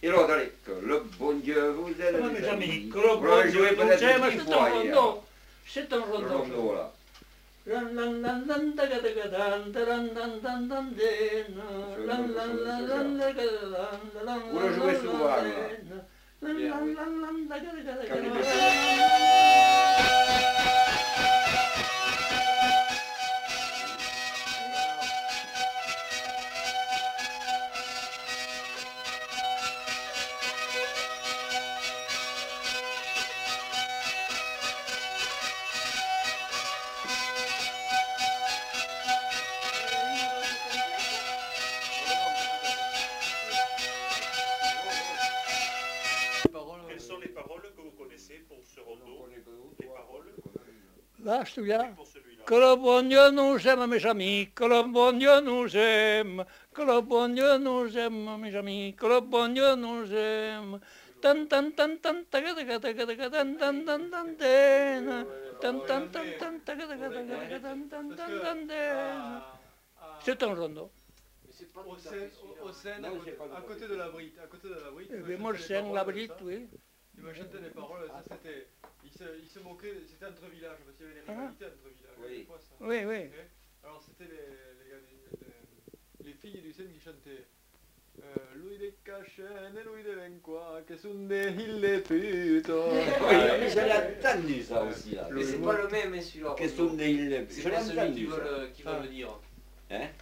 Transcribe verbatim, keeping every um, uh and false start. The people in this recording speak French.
Et l'autre, allez, que le bon Dieu vous aide. Ah, mes amis, que le Vous bon l'avez Dieu joué vous peut-être aime, dix c'est fois un hier. rondo. C'est un Le rondo. rondo, là. Lan lan lan lan daga daga dan dan dan dan dan den. Lan lan lan lan daga dan dan. Vous le jouez souvent, là. Lan lan lan lan daga daga Quand il daga. est Quelles sont les paroles que vous connaissez pour ce rondo? Les paroles Là, celui-là. pour celui-là. Que le bon Dieu nous aime, mes amis, que le bon Dieu nous aime, que le bon Dieu nous aime, mes amis, que le bon Dieu nous aime. Tan tan tan tan taga taga taga taga tan tan tan tan den. Tan tan tan tan taga taga taga taga tan tan tan tan den. C'est un rondo. Au Seine, au- au Seine, à Non, côté- j'ai pas à côté de la Brite, à côté de la Brite. Eh il bien, m'a moi, le chanté les Seine, la paroles de Brite, ça. oui. Il m'a chanté les paroles, ça c'était... Il se, il se moquait, c'était entre villages, parce qu'il y avait les Ah. rivalités entre villages. Oui. des fois, ça. Oui, oui. Ok. Alors c'était les, les, gars du- les- les filles du Seine qui chantaient euh, Louis de Cachenne et Louis de Vencois, que sont des hille puto. Oui, mais je l'ai entendu ça aussi là. Mais c'est pas le même, hein, celui-là. Question de il C'est Je l'ai pas celui entendu qui veut ça. le, qui veut Ah. le dire. Hein